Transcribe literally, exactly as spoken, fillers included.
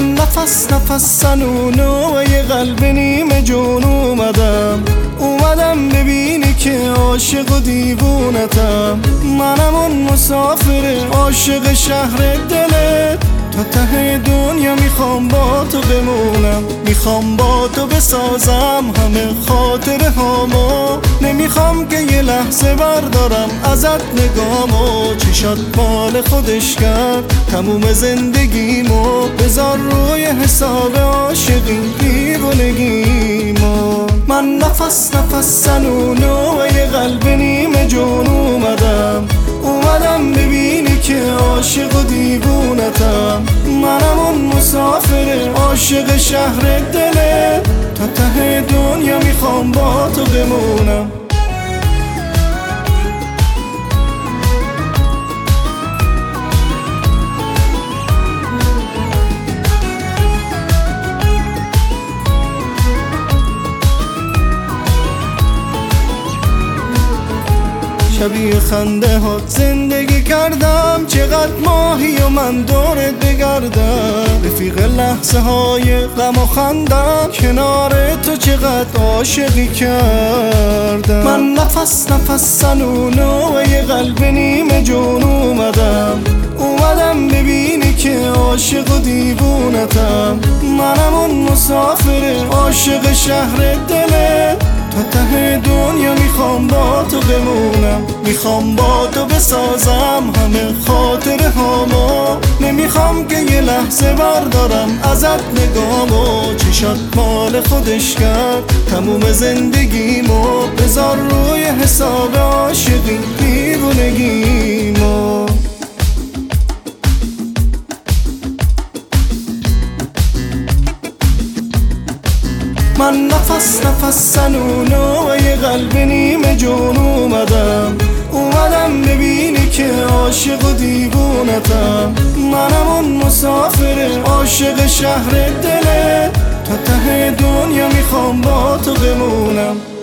من نفس نفس سنونو و یه قلب نیمه جون اومدم اومدم ببینی که عاشق و دیوونتم. منم اون مسافر عاشق شهر دلت، تا ته دنیا میخوام با تو بمونم، میخوام با تو بسازم همه خاطره هامو. نمیخوام که یه لحظه بردارم ازت نگامو، چشات مال خودش کرد تموم زندگیمو. بذار روی حساب عاشقی دیوونگیمو. من نفس نفس سنونو و یه قلب نیمه جون اومدم اومدم ببینی که عاشق و دیوونتم. منم اون مسافر عاشق شهر دلت، تا ته دنیا میخوام با تو بمونم. شبیه خنده ها زندگی کردم، چقدر ماهی و من دورت بگردم. رفیق لحظه های غم و خندم، کنار تو چقدر عاشقی کردم. من نفس نفس سنونو و یه قلب نیمه جون اومدم اومدم ببینی که عاشق و دیوونتم. منم اون مسافر عاشق شهر دلت، تا ته دنیا میخوام با تو بمونم، میخوام با تو بسازم همه خاطره هامو. نمیخوام که یه لحظه بردارم ازت نگامو، چشات مال خودش کرد تموم زندگیمو. بذار روی حساب عاشقی دیوونگیمو. من نفس نفس سنونو و یه قلب نیمه جون اومدم اومدم ببینی که عاشق و دیوونتم. منم اون مسافر عاشق شهر دلت، تا ته دنیا میخوام با تو بمونم.